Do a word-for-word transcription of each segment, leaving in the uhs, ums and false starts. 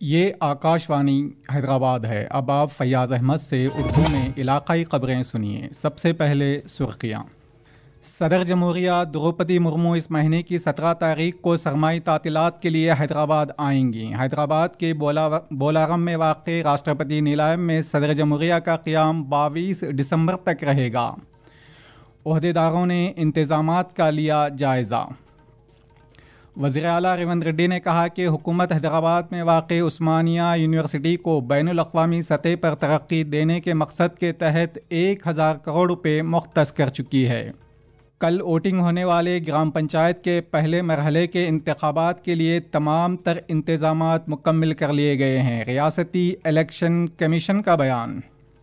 یہ آکاشوانی حیدرآباد ہے۔ اب آپ فیاض احمد سے اردو میں علاقائی خبریں سنیے۔ سب سے پہلے سرخیاں۔ صدر جمہوریہ دروپدی مرمو اس مہینے کی سترہ تاریخ کو سرمائی تعطیلات کے لیے حیدرآباد آئیں گی۔ حیدرآباد کے بولارم میں واقع راشٹرپتی نیلائم میں صدر جمہوریہ کا قیام بائیس دسمبر تک رہے گا۔ عہدیداروں نے انتظامات کا لیا جائزہ۔ وزیر اعلیٰ ریونت ریڈی نے کہا کہ حکومت حیدرآباد میں واقع عثمانیہ یونیورسٹی کو بین الاقوامی سطح پر ترقی دینے کے مقصد کے تحت ایک ہزار کروڑ روپے مختص کر چکی ہے۔ کل ووٹنگ ہونے والے گرام پنچایت کے پہلے مرحلے کے انتخابات کے لیے تمام تر انتظامات مکمل کر لیے گئے ہیں۔ ریاستی الیکشن کمیشن کا بیان۔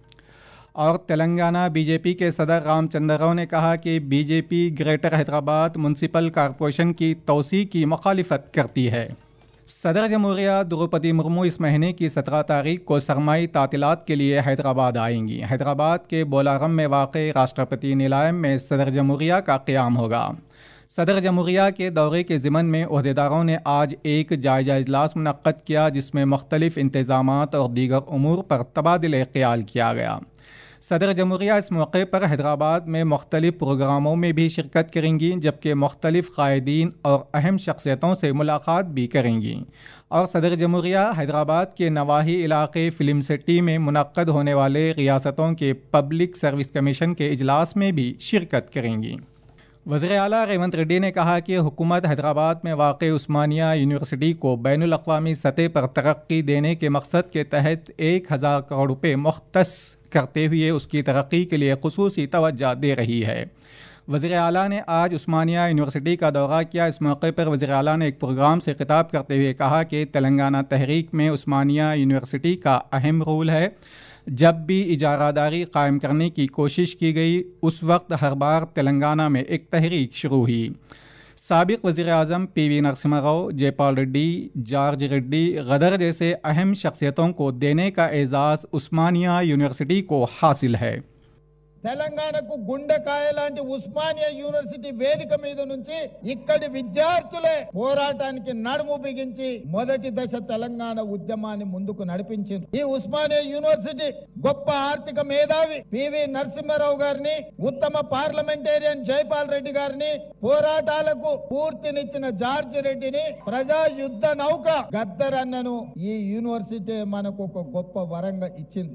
اور تلنگانہ بی جے پی کے صدر رام چندر راؤ نے کہا کہ B J P greater Hyderabad municipal corporation کی توسیع کی مخالفت کرتی ہے۔ صدر جمہوریہ دروپدی مرمو اس مہینے کی سترہ تاریخ کو سرمائی تعطیلات کے لیے حیدرآباد آئیں گی۔ حیدرآباد کے بولارم میں واقع راشٹرپتی نیلائم میں صدر جمہوریہ کا قیام ہوگا۔ صدر جمہوریہ کے دورے کے ضمن میں عہدیداروں نے آج ایک جائزہ اجلاس منعقد کیا، جس میں مختلف انتظامات اور دیگر امور پر تبادلہ خیال کیا گیا۔ صدر جمہوریہ اس موقع پر حیدرآباد میں مختلف پروگراموں میں بھی شرکت کریں گی، جبکہ مختلف قائدین اور اہم شخصیتوں سے ملاقات بھی کریں گی، اور صدر جمہوریہ حیدرآباد کے نواحی علاقے فلم سٹی میں منعقد ہونے والے ریاستوں کے پبلک سروس کمیشن کے اجلاس میں بھی شرکت کریں گی۔ وزیر اعلیٰ ریونت ریڈی نے کہا کہ حکومت حیدرآباد میں واقع عثمانیہ یونیورسٹی کو بین الاقوامی سطح پر ترقی دینے کے مقصد کے تحت ایک ہزار کروڑ روپے مختص کرتے ہوئے اس کی ترقی کے لیے خصوصی توجہ دے رہی ہے۔ وزیر اعلیٰ نے آج عثمانیہ یونیورسٹی کا دورہ کیا۔ اس موقع پر وزیر اعلیٰ نے ایک پروگرام سے خطاب کرتے ہوئے کہا کہ تلنگانہ تحریک میں عثمانیہ یونیورسٹی کا اہم رول ہے۔ جب بھی اجارہ داری قائم کرنے کی کوشش کی گئی، اس وقت ہر بار تلنگانہ میں ایک تحریک شروع ہوئی۔ سابق وزیر اعظم P V Narasimha Rao, Jai Pal Reddy, George Reddy, Gaddar جیسے اہم شخصیتوں کو دینے کا اعزاز عثمانیہ یونیورسٹی کو حاصل ہے۔ తెలంగాణకు గుండెకాయ లాంటి ఉస్మానియా యూనివర్సిటీ వేదిక మీద నుంచి ఇక్కడి విద్యార్థులే పోరాటానికి నడుము బిగించి మొదటి దశ తెలంగాణ ఉద్యమాన్ని ముందుకు నడిపించారు। ఈ ఉస్మానియా యూనివర్సిటీ గొప్ప ఆర్థిక మేధావి పివి నరసింహారావు గారిని, ఉత్తమ పార్లమెంటేరియన్ జైపాల్ రెడ్డి గారిని, పోరాటాలకు పూర్తినిచ్చిన జార్జ్ రెడ్డిని, ప్రజా యుద్ధ నౌక గద్దర్ అన్నను ఈ యూనివర్సిటీ మనకు ఒక గొప్ప వరంగా ఇచ్చింది।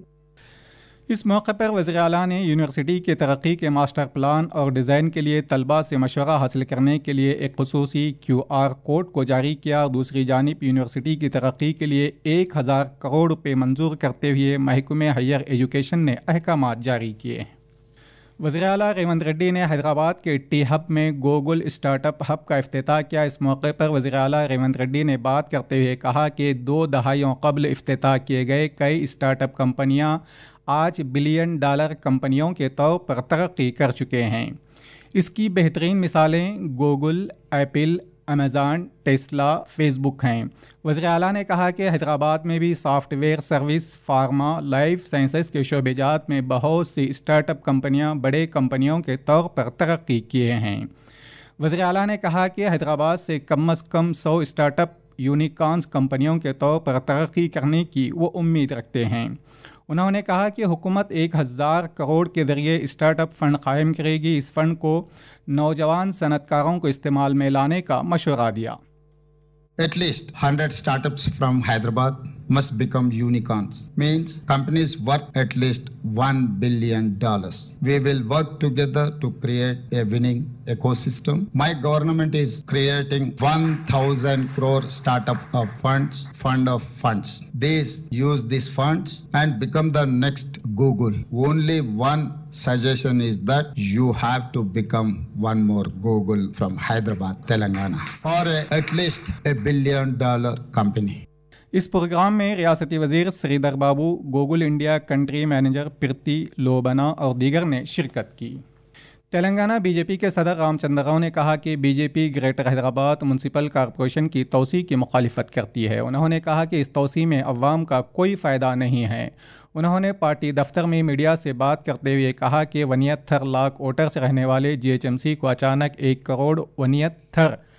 اس موقع پر وزیر اعلیٰ نے یونیورسٹی کے ترقی کے ماسٹر پلان اور ڈیزائن کے لیے طلباء سے مشورہ حاصل کرنے کے لیے ایک خصوصی کیو آر کوڈ کو جاری کیا، اور دوسری جانب یونیورسٹی کی ترقی کے لیے ایک ہزار کروڑ روپے منظور کرتے ہوئے محکمہ ہائیر ایجوکیشن نے احکامات جاری کیے۔ وزیر اعلیٰ ریونت ریڈی نے حیدرآباد کے ٹی ہب میں گوگل اسٹارٹ اپ ہب کا افتتاح کیا۔ اس موقع پر وزیر اعلیٰ ریونت ریڈی نے بات کرتے ہوئے کہا کہ دو دہائیوں قبل افتتاح کیے گئے کئی اسٹارٹ اپ کمپنیاں آج بلین ڈالر کمپنیوں کے طور پر ترقی کر چکے ہیں۔ اس کی بہترین مثالیں Google, Apple, Amazon, Tesla, Facebook ہیں۔ وزیر اعلیٰ نے کہا کہ حیدرآباد میں بھی software service, pharma, life sciences کے شعبے جات میں بہت سی اسٹارٹ اپ کمپنیاں بڑے کمپنیوں کے طور پر ترقی کیے ہیں۔ وزیر اعلیٰ نے کہا کہ حیدرآباد سے کم از کم سو اسٹارٹ اپ یونیکارنز کمپنیوں کے طور پر ترقی کرنے کی وہ امید رکھتے ہیں۔ انہوں نے کہا کہ حکومت ایک ہزار کروڑ کے ذریعے اسٹارٹ اپ فنڈ قائم کرے گی۔ اس فنڈ کو نوجوان صنعت کاروں کو استعمال میں لانے کا مشورہ دیا۔ At least one hundred startups from Hyderabad must become unicorns. Means companies worth at least one billion dollars. We will work together to create a winning ecosystem. My government is creating one thousand crore startup of funds, fund of funds. These use these funds and become the next Google. Only one suggestion is that you have to become one more Google from Hyderabad, Telangana, or a, at least a billion dollar company. اس program میں ریاستی وزیر Sridhar Babu, Google India country manager Preeti Lubna اور دیگر نے شرکت کی۔ Telangana be J پی کے صدر رام چندر راؤ نے کہا کہ B J P greater Hyderabad municipal corporation کی توسیع کی مخالفت کرتی ہے۔ انہوں نے کہا کہ اس توسیع میں عوام کا کوئی فائدہ نہیں ہے۔ انہوں نے پارٹی دفتر میں میڈیا سے بات کرتے ہوئے کہا کہ ونیت تھر لاکھ ووٹرز رہنے والے جی ایچ ایم سی کو اچانک ایک کروڑ ونیت تھر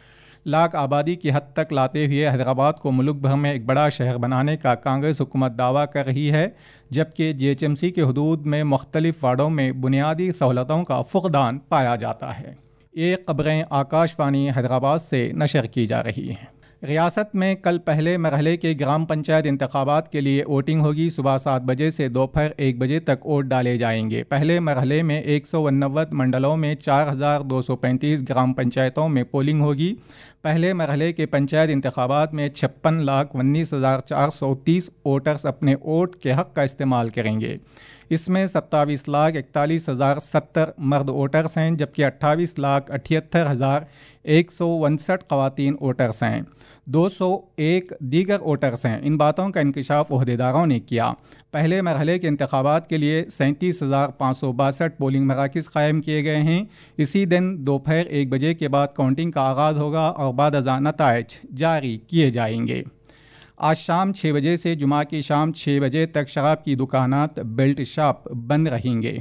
لاکھ آبادی کی حد تک لاتے ہوئے حیدرآباد کو ملک بھر میں ایک بڑا شہر بنانے کا کانگریس حکومت دعویٰ کر رہی ہے، جبکہ جی ایچ ایم سی کے حدود میں مختلف وارڈوں میں بنیادی سہولتوں کا فقدان پایا جاتا ہے۔ یہ خبریں آکاش وانی حیدرآباد سے نشر کی جا رہی ہیں۔ ریاست میں کل پہلے مرحلے کے گرام پنچایت انتخابات کے لیے ووٹنگ ہوگی۔ صبح سات بجے سے دوپہر ایک بجے تک ووٹ ڈالے جائیں گے۔ پہلے مرحلے میں ایک سو انوے منڈلوں میں چار ہزار دو سو پینتیس گرام پنچایتوں میں پولنگ ہوگی۔ پہلے مرحلے کے پنچایت انتخابات میں چھپن لاکھ انیس ہزار چار سو تیس ووٹرز اپنے ووٹ کے حق کا استعمال کریں گے۔ اس میں ستاویس لاکھ اکتالیس ہزار ستر مرد ووٹرز ہیں، جبکہ اٹھائیس لاکھ اٹھہتر ہزار ایک سو انسٹھ خواتین ووٹرز ہیں، دو سو ایک دیگر ووٹرز ہیں۔ ان باتوں کا انکشاف عہدیداروں نے کیا۔ پہلے مرحلے کے انتخابات کے لیے سینتیس ہزار پانچ سو باسٹھ پولنگ مراکز قائم کیے گئے ہیں۔ اسی دن دوپہر ایک بجے کے بعد کاؤنٹنگ کا آغاز ہوگا اور بعد ازاں نتائج جاری کیے جائیں گے۔ آج شام چھ بجے سے جمعہ کی شام چھ بجے تک شراب کی دکانات، بیلٹ شاپ بند رہیں گے۔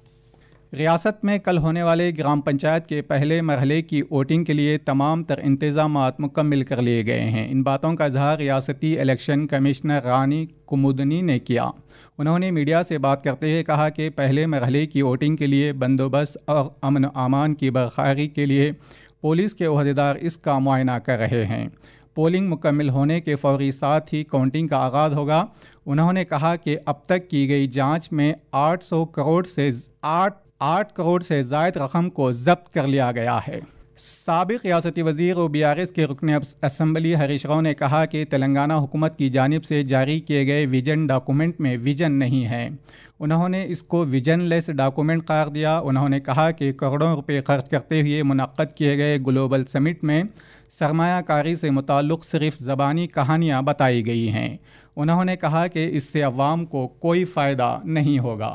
ریاست میں کل ہونے والے گرام پنچایت کے پہلے مرحلے کی ووٹنگ کے لیے تمام تر انتظامات مکمل کر لیے گئے ہیں۔ ان باتوں کا اظہار ریاستی الیکشن کمشنر رانی کمودنی نے کیا۔ انہوں نے میڈیا سے بات کرتے ہوئے کہا کہ پہلے مرحلے کی ووٹنگ کے لیے بندوبست اور امن و امان کی برقراری کے لیے پولیس کے عہدیدار اس کا معائنہ کر رہے ہیں۔ پولنگ مکمل ہونے کے فوری ساتھ ہی کاؤنٹنگ کا آغاز ہوگا۔ انہوں نے کہا کہ اب تک کی گئی جانچ میں آٹھ سو کروڑ سے آٹھ آٹھ کروڑ سے زائد رقم کو ضبط کر لیا گیا ہے۔ سابق ریاستی وزیر و بی آر ایس کے رکن اسمبلی ہریش راؤ نے کہا کہ تلنگانہ حکومت کی جانب سے جاری کیے گئے ویژن ڈاکومنٹ میں ویژن نہیں ہے۔ انہوں نے اس کو ویژن لیس ڈاکومنٹ قرار دیا۔ انہوں نے کہا کہ کروڑوں روپے خرچ کرتے ہوئے منعقد کیے گئے گلوبل سمٹ میں سرمایہ کاری سے متعلق صرف زبانی کہانیاں بتائی گئی ہیں۔ انہوں نے کہا کہ اس سے عوام کو کوئی فائدہ نہیں ہوگا۔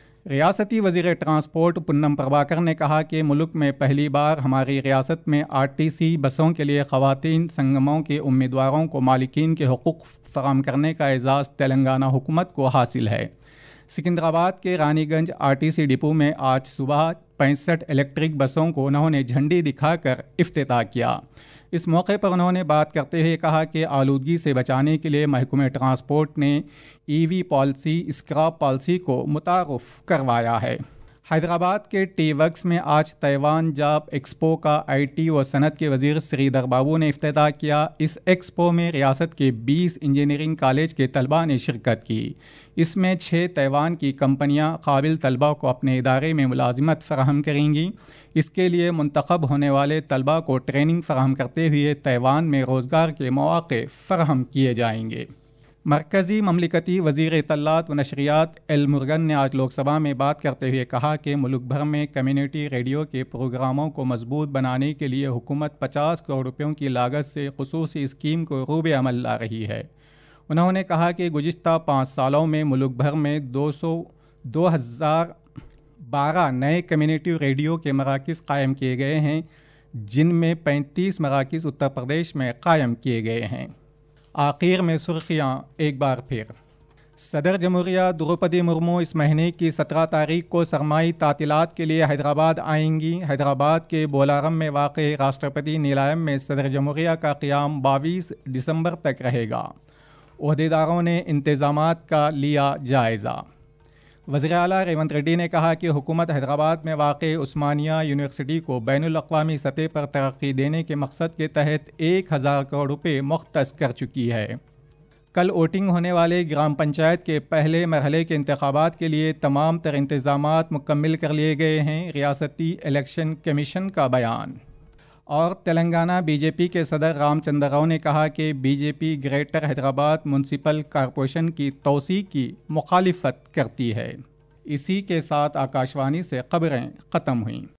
ریاستی وزیر ٹرانسپورٹ پونم پربھاکر نے کہا کہ ملک میں پہلی بار ہماری ریاست میں آر ٹی سی بسوں کے لیے خواتین سنگموں کے امیدواروں کو مالکین کے حقوق فراہم کرنے کا اعزاز تلنگانہ حکومت کو حاصل ہے۔ سکندرآباد کے Rani Gunj R T C depot میں آج صبح پینسٹھ الیکٹرک بسوں کو انہوں نے جھنڈی دکھا کر افتتاح کیا۔ اس موقع پر انہوں نے بات کرتے ہوئے کہا کہ آلودگی سے بچانے کے لیے محکمہ ٹرانسپورٹ نے ای وی پالیسی اسکراپ پالیسی کو متعارف کروایا ہے۔ حیدرآباد کے ٹی ورکس میں آج تائیوان جاب ایکسپو کا آئی ٹی و صنعت کے وزیر سری دھر بابو نے افتتاح کیا۔ اس ایکسپو میں ریاست کے بیس انجینئرنگ کالج کے طلباء نے شرکت کی۔ اس میں چھ تائیوان کی کمپنیاں قابل طلباء کو اپنے ادارے میں ملازمت فراہم کریں گی۔ اس کے لیے منتخب ہونے والے طلباء کو ٹریننگ فراہم کرتے ہوئے تائیوان میں روزگار کے مواقع فراہم کیے جائیں گے۔ مرکزی مملکتی وزیر اطلاعات و نشریات ایل مرگن نے آج لوک سبھا میں بات کرتے ہوئے کہا کہ ملک بھر میں کمیونٹی ریڈیو کے پروگراموں کو مضبوط بنانے کے لیے حکومت پچاس کروڑ روپیوں کی لاگت سے خصوصی اسکیم کو روب عمل لا رہی ہے۔ انہوں نے کہا کہ گزشتہ پانچ سالوں میں ملک بھر میں دو سو دو ہزار بارہ نئے کمیونٹی ریڈیو کے مراکز قائم کیے گئے ہیں، جن میں پینتیس مراکز اتر پردیش میں قائم کیے گئے ہیں۔ آخر میں سرخیاں ایک بار پھر۔ صدر جمہوریہ دروپدی مرمو اس مہینے کی سترہ تاریخ کو سرمائی تعطیلات کے لیے حیدرآباد آئیں گی۔ حیدرآباد کے بولارم میں واقع راشٹرپتی نیلائم میں صدر جمہوریہ کا قیام بائیس دسمبر تک رہے گا۔ عہدیداروں نے انتظامات کا لیا جائزہ۔ وزیر اعلیٰ ریونت ریڈی نے کہا کہ حکومت حیدرآباد میں واقع عثمانیہ یونیورسٹی کو بین الاقوامی سطح پر ترقی دینے کے مقصد کے تحت ایک ہزار کروڑ روپے مختص کر چکی ہے۔ کل ووٹنگ ہونے والے گرام پنچایت کے پہلے مرحلے کے انتخابات کے لیے تمام تر انتظامات مکمل کر لیے گئے ہیں، ریاستی الیکشن کمیشن کا بیان۔ اور تلنگانہ بی جے پی کے صدر رام چندر راؤ نے کہا کہ B J P greater Hyderabad municipal corporation کی توسیع کی مخالفت کرتی ہے۔ اسی کے ساتھ آکاش وانی سے خبریں ختم ہوئیں۔